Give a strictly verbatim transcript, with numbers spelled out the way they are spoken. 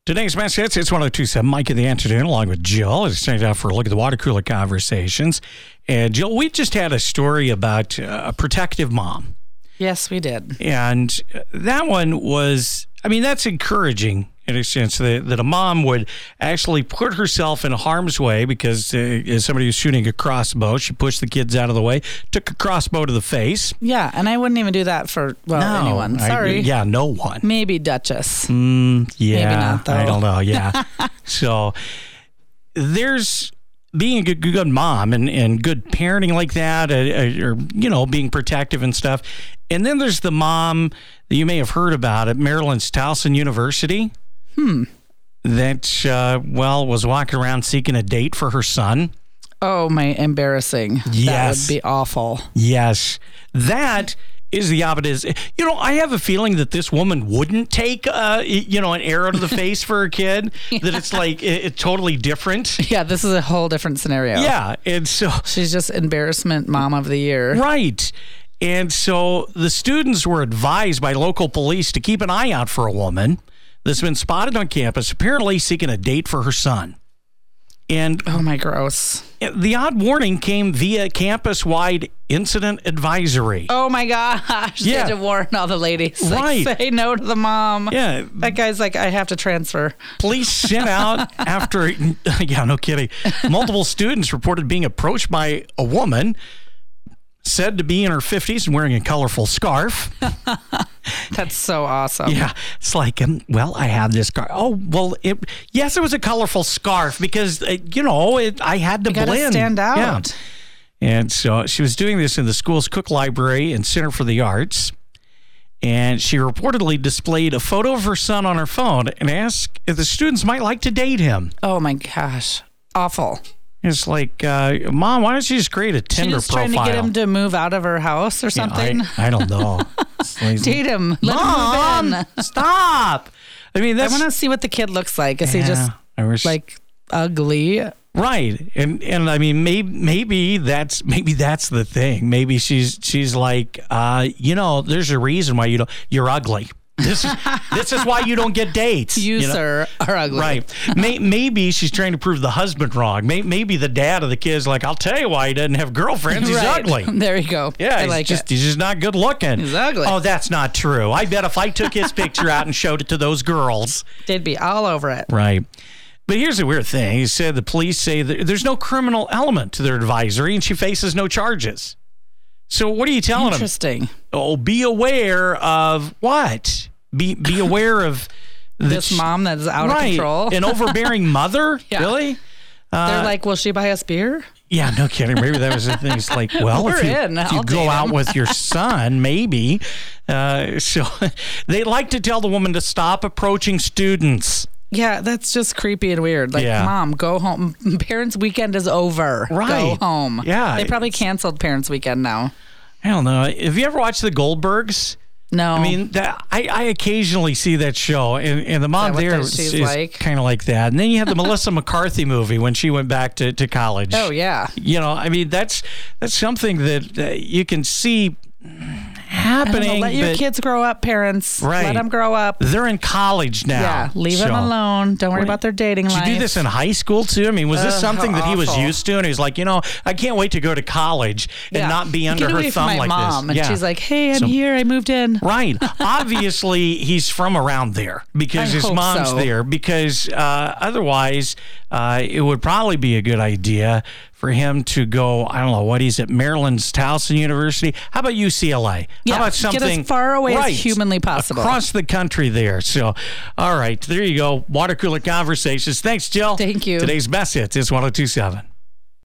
Today's best hits, it's one oh two point seven. Mike in the afternoon, along with Jill. It's time out for a look at the water cooler conversations. And Jill, we just had a story about uh, a protective mom. Yes, we did. And that one was, I mean, that's encouraging in a sense that, that a mom would actually put herself in harm's way because uh, as somebody was shooting a crossbow, she pushed the kids out of the way, took a crossbow to the face. Yeah, and I wouldn't even do that for, well, no, anyone. Sorry. I, yeah, no one. Maybe Duchess. Mm, yeah. Maybe not, though. I don't know, yeah. So there's being a good, good mom and, and good parenting like that, uh, or, you know, being protective and stuff. And then there's the mom that you may have heard about at Maryland's Towson University. Hmm. That, uh, well, was walking around seeking a date for her son. Oh, my, embarrassing. Yes. That would be awful. Yes. That is the opposite. You know, I have a feeling that this woman wouldn't take, uh, you know, an arrow to the face for her kid. Yeah. That it's like, it, it totally different. Yeah, this is a whole different scenario. Yeah. And so she's just embarrassment mom of the year. Right. And so the students were advised by local police to keep an eye out for a woman that's been spotted on campus, apparently seeking a date for her son. And oh, my gross. The odd warning came via campus-wide incident advisory. Oh, my gosh. Yeah. They had to warn all the ladies. Right. Like, say no to the mom. Yeah. That guy's like, I have to transfer. Police sent out after, yeah, no kidding. Multiple students reported being approached by a woman said to be in her fifties and wearing a colorful scarf. That's so awesome. Yeah. It's like, um, well, I have this scarf. Oh, well, it, yes, it was a colorful scarf because, uh, you know, it, I had to you gotta blend. stand out. Yeah. And so she was doing this in the school's Cook Library and Center for the Arts. And she reportedly displayed a photo of her son on her phone and asked if the students might like to date him. Oh, my gosh. Awful. It's like, uh, Mom, why don't you just create a Tinder She's profile? She's trying to get him to move out of her house or something. Yeah, I, I don't know. Date him. Let Mom, him move in. Stop. I mean, that's, I want to see what the kid looks like. Is yeah, he just I wish, like ugly? Right. And and I mean, maybe maybe that's maybe that's the thing. Maybe she's she's like, uh, you know, there's a reason why you don't. You're ugly. This is this is why you don't get dates. You, you know? sir, are ugly. Right. May, maybe she's trying to prove the husband wrong. May, maybe the dad of the kid's like, I'll tell you why he doesn't have girlfriends. He's right. ugly. There you go. Yeah, I he's like just it. he's just not good looking. He's ugly. Oh, that's not true. I bet if I took his picture out and showed it to those girls, they'd be all over it. Right. But here's the weird thing. He said the police say that there's no criminal element to their advisory and she faces no charges. So what are you telling Interesting. them? Interesting. Oh, be aware of what? Be be aware of this sh- mom that's out right. of control. An overbearing mother? Yeah. Really? Uh, They're like, will she buy us beer? Yeah, no kidding. Maybe that was the thing. It's like, well, We're if you, in. if you I'll go date out him. with your son, maybe. Uh, so they like to tell the woman to stop approaching students. Yeah, that's just creepy and weird. Like, Yeah. Mom, go home. Parents' weekend is over. Right. Go home. Yeah, They probably it's- canceled Parents' weekend now. I don't know. Have you ever watched The Goldbergs? No. I mean, that, I, I occasionally see that show, and, and the mom Is that what there that is, she's is like? kind of like that. And then you have the Melissa McCarthy movie when she went back to, to college. Oh, yeah. You know, I mean, that's that's something that uh, you can see happening. I don't know, let your but kids grow up, parents. Right. Let them grow up. They're in college now. Yeah, leave so. them alone. Don't worry about their dating Did life. you do this in high school too? I mean, was this Ugh, something how that he was awful. used to? And he's like, you know, I can't wait to go to college and Yeah. not be under Get her away from thumb my like mom. this. And Yeah. she's like, hey, I'm So- here. I moved in. Right. Obviously, he's from around there because I his hope mom's so. there. Because uh, otherwise, uh, it would probably be a good idea for him to go, I don't know, what he's at Maryland's Towson University. How about U C L A? Yeah, How about get something as far away as right, humanly possible. across the country there. So, all right, there you go. Water cooler conversations. Thanks, Jill. Thank you. Today's best hits is one oh two point seven.